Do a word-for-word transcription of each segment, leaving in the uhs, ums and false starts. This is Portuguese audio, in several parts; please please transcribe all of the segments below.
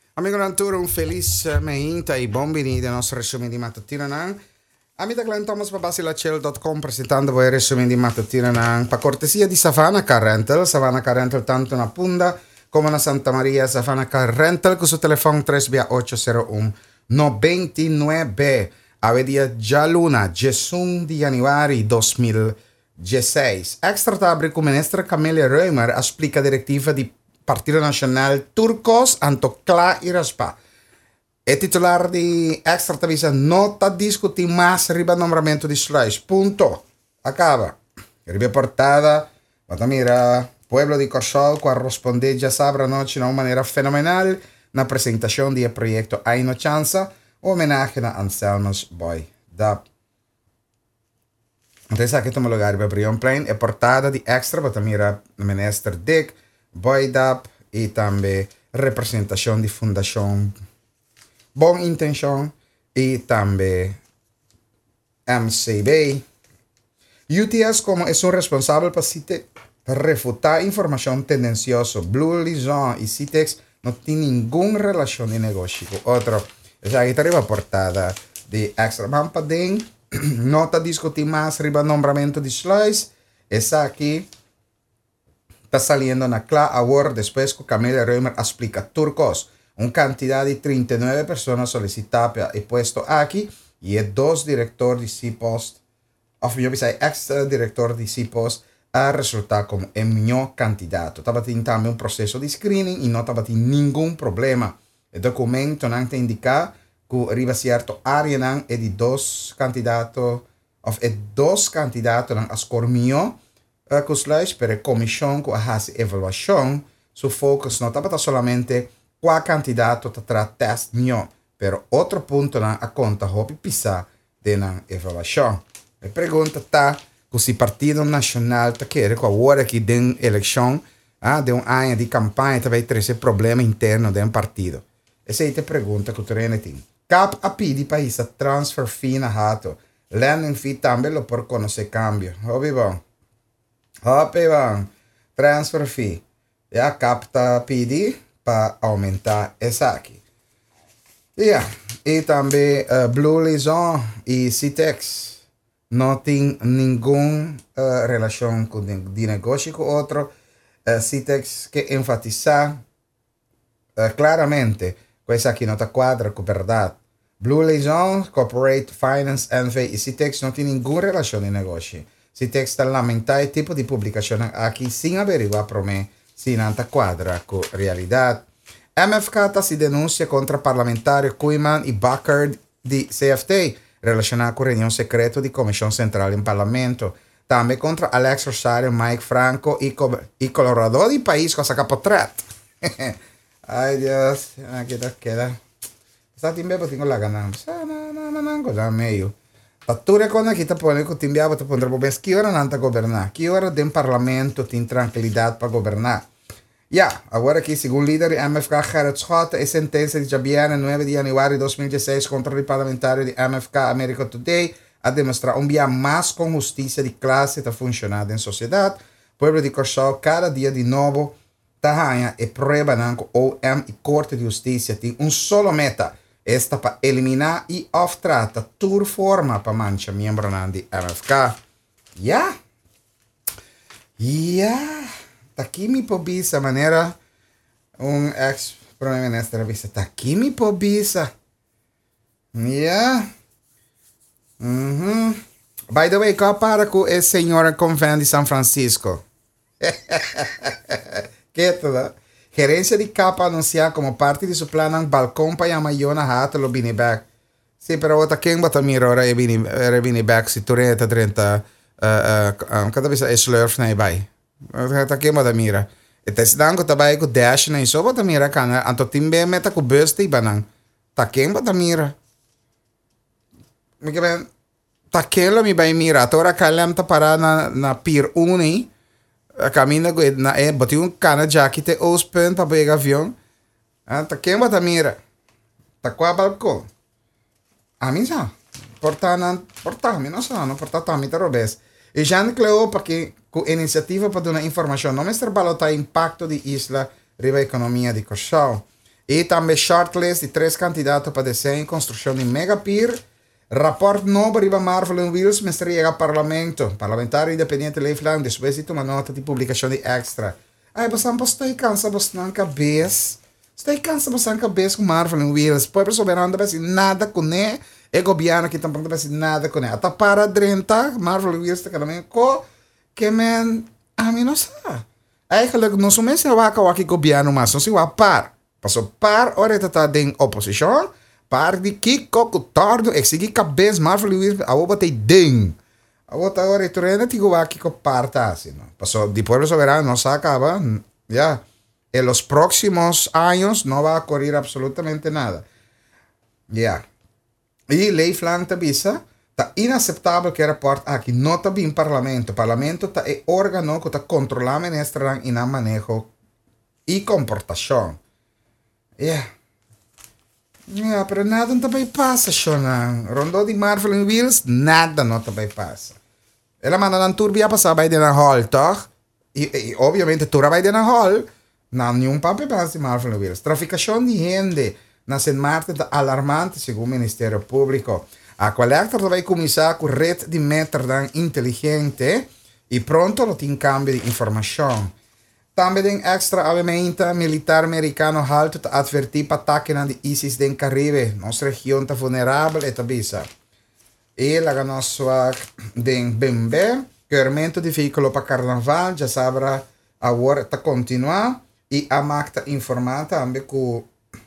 Amigo Nanturo, un feliz uh, meinta e benvenuti al nostro resume di mattina. Amita Glenn Thomas babasilacel punto com presentando voi il resume di mattina per cortesia di Savannah Car Rental. Savannah Car Rental tanto una Punda come una Santa Maria. Savannah Car Rental con su telefono tre otto zero uno nove nove. Avedia già luna, Gesù di januari duemiladiciassei. Extra tabri con ministra Camelia Reumer explica direttiva di Partido Nacional Turcos Anto Cla y Raspa. El titular de Extra avisa no está discutir más riba nombramiento de Sluis. Punto. Acaba. Riba portada. Vata mira. Pueblo de Corsol qua responde ya sabrá noche de una manera fenomenal na presentación del proyecto Hay No Chanza. Homenaje a Anselmos Boy Dap. Entonces aquí tomo lugar para Brion Plain. É portada de Extra. Vata mira. Minister Dick. Boydap e também representação de fundação Bom Intenção e também M C B. U T S como é um responsável para refutar informação tendenciosa. Blue Lison e Citex não tem nenhuma relação de negócio com outro. Já aqui arriba a portada de Extra Mampading. Não está discutindo mais riba nombramento de Sluis. Essa aqui está saliendo na Cla Award después que Camelia Reumer explica Turcos. Una cantidad de treinta y nueve personas solicitadas para el puesto aquí y es dos directores de C-Post, o yo pensé ex director de C-Post, a resultar como el mejor candidato. Estaba teniendo también un proceso de screening y no estaba teniendo ningún problema. El documento no indica que arriba cierto área es de dos candidatos, o es dos candidatos a escolher Uh, Kusluis, pero a comissão que faz evaluação, su focus não estava solamente qual candidato para teste melhor, pero outro ponto na a conta hopi pisar de na evaluação. A pergunta tá que se Partido Nacional tá querendo com a hora que den eleição, ah, de um ano de campanha também ter esse problema interno de um partido. Essa é a pergunta que o treino tem. Cap a pedir para essa transfer fee na rato, landing fee também lo por conhecer cambio. Hopi bom. Hope bang, transfer fee. Já capta pedir para aumentar essa aqui. Yeah. E também uh, Blue Lison e Citex não tem nenhuma uh, relação com de negócio com outro. Uh, Citex que enfatizar uh, claramente que essa aqui não está quadra com verdade. Blue Lison, Corporate Finance, N V e Citex não tem nenhuma relação de negócio. Citex está lamentando o tipo de publicação aqui sem averiguar para mim se não está quadra com a realidade. M F K está se denuncia contra parlamentario Kuiman e Bakker de C F T relacionado com a reunião secreta de Comissão Central em Parlamento. Também contra Alex Rosario, Mike Franco e, e Colorado de país com essa capotrat. Ai Deus, queda, queda. Está timbe, pero tengo la ganancia. No, no, no, no, no, meio. Fattura quando aqui está pondo que o time está pondo para ver que hora não está governar, que hora tem parlamento tem tranquilidade para governar. Já, yeah, agora aqui segundo o líder M F K Gerrit Schotten, a sentença de Jabiana nove de janeiro de dois mil e dezesseis contra o parlamentário de M F K America Today a demonstrar um dia mais com justiça de classe está funcionando em sociedade. O povo de Corsol cada dia de novo está ganhando e prova que o O M e Corte de Justiça tem um solo meta. Esta para eliminar e off-trata toda forma para mancha membro de M F K. Ja. Ja. Aqui me pobisa maneira um ex-primeiro-ministro disse, tá aqui me pobisa. Ja. Uhum. By the way, qual para com esse senhor convento de São Francisco? Que tudo? Gerência de capa anunciar como parte de seu plano um balcão para a Mayona Hato lo bini back. Sim, pero outra quem bota mira ora e bini e bini back se tureta trinta uh uh cada vez é slurf na vai. Outra quem bota mira. E te dan ko tabay ko dash na iso bota mira kana anto timbe meta ko burst ibanang. Ta quem bota mira. Me que ben ta quem lo mi vai mira. Tora kalem ta para na na pier uni. Caminha na é botei um cana jaquete open para pegar avião. Ah, tá quem bota mira. Tá qual balcão. A mim já. Portar na portar, mim não só, não portar também tá robes. E já não claro para que com iniciativa para dar informação, não mestre balotar impacto de isla riba economia de Corsol. E também shortlist de três candidatos para desenho e construção de megapir. Rapport novo riba Marvel and Wheels, mas chega ao Parlamento. Parlamentar independente Leifland, depois de uma nota de publicação de extra. Ai, você não está cansado, você não cabeça. Está cansado, você não cabeça com Marvel and Wheels. Pobre soberano não vai nada com ele. E governo que também não vai nada com ele. Até para drenta, Marvel and Wheels está cada vez com que men, a mim não sabe. Eigenlijk não somente se vai com o governo, mas não se vai par. Passou par, ora está em oposição. Par de Kiko, Tordo, eu segui cabeça, Marvel Lewis, a outra tem ding. A outra hora, tu ainda digo aqui com parta, assim, não? Passou, de pueblo soberano não se acaba, ya. En los próximos años no va a ocurrir absolutamente nada. Ya. E Leifland te avisa, está inaceitável que report aqui não está bem parlamento. Parlamento está é órgão que está controlando a ministra e na manejo e comportação. Ya. Yeah. Ja, pero nada não também passa, Shona. Rondou de Marvel and Wheels, nada não também passa. Ela manda na turbia passar by na hall, toch? E, e obviamente, tu vai na hall, não nenhum papel passa de Marvel and Wheels. Traficação de gente na Saint Martin está alarmante, segundo o Ministério Público. A coleta vai começar com rede de metros inteligente e pronto ela tem cambio de informação. Também tem extra avementa militar americano alto te advertir para ataque na ISIS den Caribe. Nossa região está vulnerável e tabisa. E la nossa den Bembe, carregamento de veículo para carnaval, já sabe agora está continuar e a macta informada também com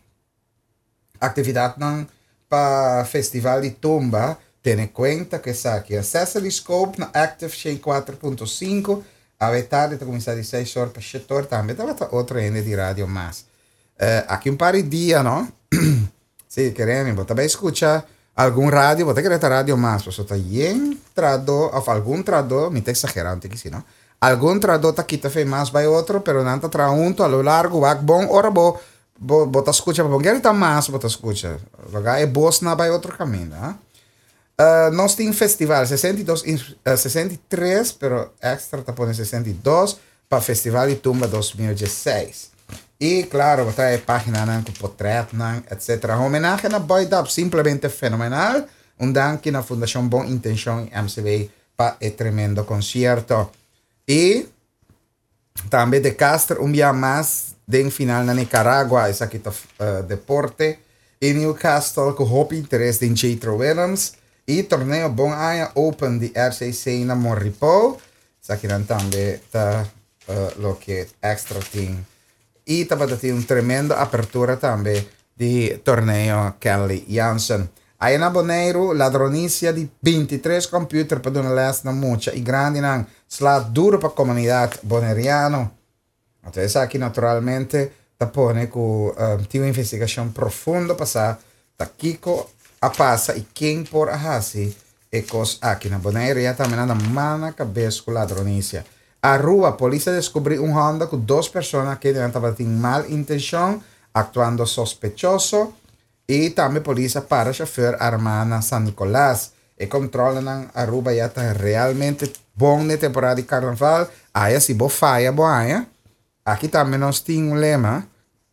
atividade para festival de tumba. Tenha conta que está aqui. Acesse o scope na Active cento e quatro ponto cinco. A metade está começando a seis horas para setor também. Estava outro ende de rádio mais. Uh, aqui um par de dias, não? Se querem, você também escuta algum rádio, você quer rádio mais. Você está bem tradutor, ou algum tradutor, me está exagerando aqui, não? Algum tradutor está aqui, está mais vai outro, pero não está traunto, a lo largo, vai bom, ora bom, você escuta, bom, quer estar mais, você escuta. Lugar é bom, não vai outro caminho, não? Uh, nós temos festival sessenta e dois, uh, sessenta e três, pero extra está pondo sessenta e dois para o Festival de Tumba dois mil e dezesseis. E, claro, vai ter página com portrait, etcétera. Homenagem na Boy Dub, simplesmente fenomenal. Um danke na Fundação Boa Intenção e M C B para o tremendo concerto. E também de Castro, um dia mais, de final na Nicarágua, esse aqui está uh, deporte. E Newcastle, com hope interesse de Jethro Williams. E torneio Bom Aia Open de R C C na Morripo. Isso aqui também está uh, o que extra tem. E também tem uma tremenda abertura também de torneio Kelly Jansen. Aí na Boneiro, ladronícia de vinte e três computers para uma leste na mucha e grande não. Slá duro para a comunidade boneriana. Então, isso aqui naturalmente está pondo com uh, uma investigação profunda para passar da Kiko a passa e quem por a hasi e cos aqui na Bonaire já também na mana cabeça com ladronícia. A rua, a polícia descobriu um Honda com duas pessoas que estavam com mal intenção, actuando sospechoso, e também a polícia para o chofer armado na San Nicolás e controlam a rua já está realmente bom na temporada de carnaval. Aí se boa faia boa, aqui também nós temos um lema.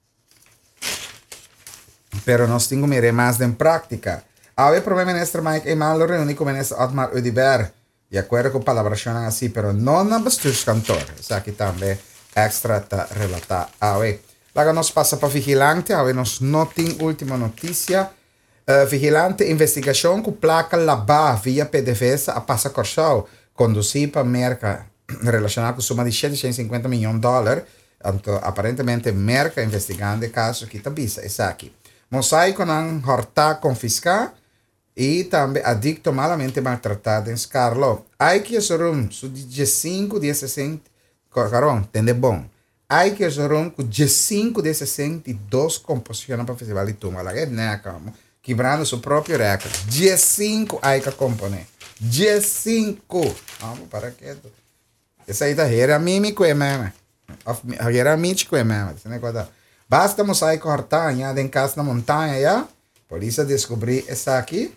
Pero nós temos que mais em prática. Ao primeiro ministro Mike Emanuel reuniu com o ministro Otmar Udiber, de acordo com palavras assim, pero não na bestuurskantoor. Isso aqui também extra está relatado. Awe. Lá nós passa para vigilante, awe nós não tem última notícia. Uh, vigilante investigação com placa Labá via P D V S a passa Corsal, conduzir para merca relacionada com suma de setecentos e cinquenta milhões de dólares. Então, aparentemente, merca investigando o caso que está bisa. Isso aqui. Mosaico não horta confiscar e também adicto malamente maltratado em Scarlo. Aí que é um de cinco de sessenta, carão, entende bom. Aí que é um de cinco de sessenta e dois composições para o Festival de Tumba. Lá é né, como quebrando seu próprio recorde. de cinco aí que compõe. de cinco. Vamos para quieto. Essa aí tá era mímico é mesmo. Era mítico é mesmo. Esse negócio. Basta mosaico hortar, já em casa na montanha, já. Polícia descobriu essa aqui.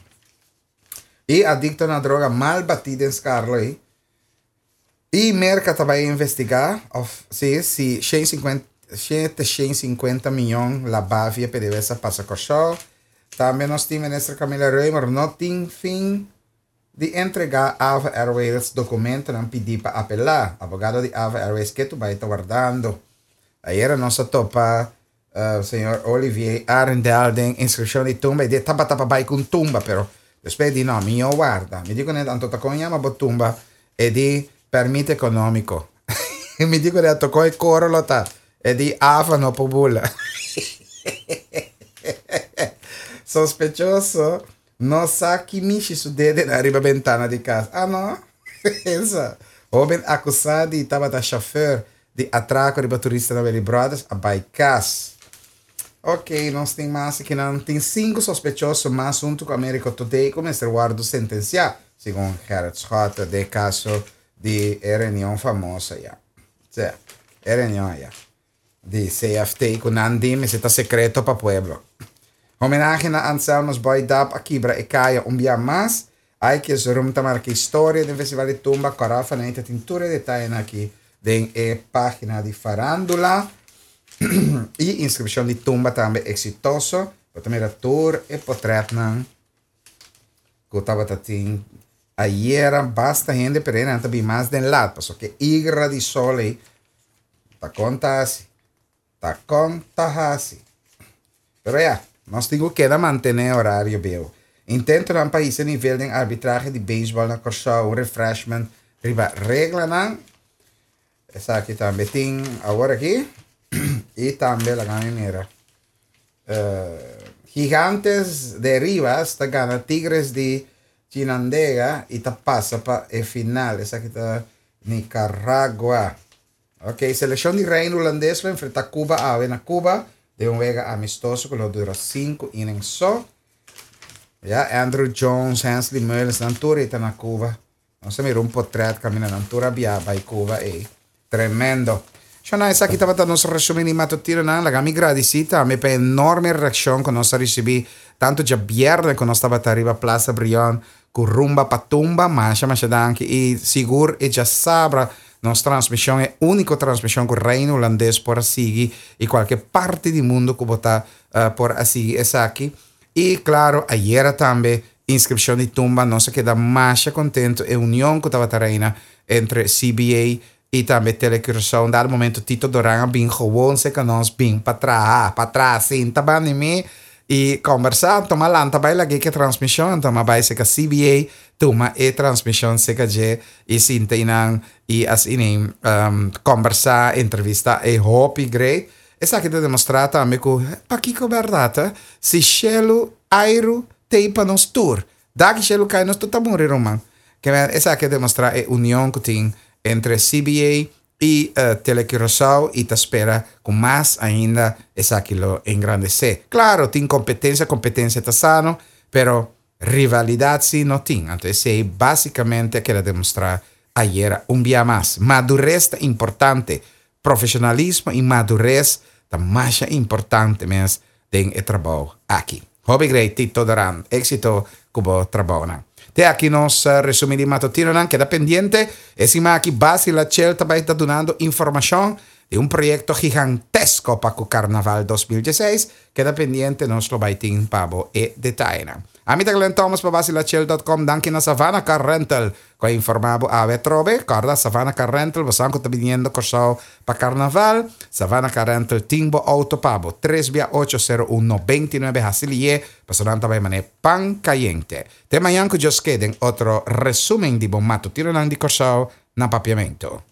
E adicto na droga mal batida em Scarlett. E merca também investigar of, se, se cento e cinquenta, centocinquanta milhões la bavia per essa passa corso. Também nós temos ministra Camila Reumer não tem fim de entregar Ava Airways documento não pedir para apelar. Abogado de Ava Airways que tu vai estar guardando. Aí era nossa topa uh, senhor Olivier Arendal de inscrição de tumba e de tapa tapa vai com tumba pero depois di no mio guarda mi dicono tanto ta cognama tumba e di permito economico mi dicono da tocco il corolo ta e di Ava no pobula sospechoso non sa chi mi ci succede na riba ventana di casa ah no esa oben accusado di tabata chauffeur de atraco de turista da Belly Brothers a Baicas. Ok, nós temos mais aqui, não tem cinco sospechosos mais junto com a América Today, como este guardo sentenciado, segundo Gerard Scott, de caso de reunião famosa, já. Certo, reunião, já. De C F T, com Nandim, esse está secreto para o pueblo. Homenagem a Anselmos Boy Dap, a Kibra e Kaya, um dia mais, aí que se rumta marca história do Festival de Tumba, Corafa, na tintura de detalhe aqui. Den é página de farándula e inscrição de tumba também exitoso. Eu também era tour e portrait não. Que eu estava tendo. Ayer basta gente para não ter mais de lado. Porque igra de sol aí. Tá conta assim. Tá conta assim. Pero já, nós temos que manter horário bem. Intento um país a nível de arbitragem de beisebol na corsa, um refreshment, riba regla não. Essa aqui também tem agora aqui. E também a caminera. Uh, gigantes de Rivas está ganhando Tigres de Chinandega e está passa para a final. Essa aqui está Nicaragua. Ok, seleção de reino holandês vai enfrentar Cuba a na Cuba. De um vega amistoso que dura cinco innings só. Ja, Andrew Jones, Hensley Meulens, Nantura está na Cuba. Não se mira um portrait caminha Nantura via vai Cuba e tremendo. Shona, essa aqui estava dando nosso resumo de matutino, não? La gami gradicita, me per enorme reação que nós recebi, tanto já viernes que nós estava arriba Plaza Brion, com rumba patumba, mas mas anche e seguro e já sabra, nossa transmissão é a única transmissão que o reino holandês por seguir e qualquer parte do mundo que botar uh, por seguir essa aqui. E claro, ayer também inscrição de tumba, nós queda mais contento e união que estava reina entre C B A e também telecriação, dado momento Tito Doranga bem gewoon se que nós bem para trás, para trás, sim, tá bem mim e conversar, toma lá, tá bem lá que transmissão, toma bem se que C B A, toma e transmissão se que je e sim tem e assim um, conversar, entrevista e hope great. Essa aqui te demonstra também que para que que verdade, se chelo airo tem para nos tour, daqui chelo cai nos tudo morrer romano. Que essa aqui demonstra a união que tem entre C B A e uh, Telequirosau e te espera com mais ainda essa aquilo engrandecer. Claro, tem competência, competência está sano, pero rivalidade sim não tem. Então, é basicamente aquilo demonstrar ayer um dia mais. Madurez é importante. Profissionalismo e madurez é mais importante mesmo do trabalho aqui. Obrigado, Tito Doran. Éxito como trabalho. Te aqui nos uh, resumi di mattutino anche da pendiente e si ma aqui base la celta vai sta donando informação de un proyecto gigantesco para o Carnaval dois mil e dezesseis che da pendiente nos lo vai tin pabo e detaina. Amita Glenn Thomas pa base la cel dot com danke na Savannah Car Rental ko informabo ave trobe carda Savannah Car Rental basanko ta viniendo corso pa Carnaval Savannah Car Rental timbo auto pabo tre via ocho cero uno veintinueve Hasilie pasonanta vai mane pan caliente. Te mañanco just queden otro resumen di bon mattutino di corso na papiamento.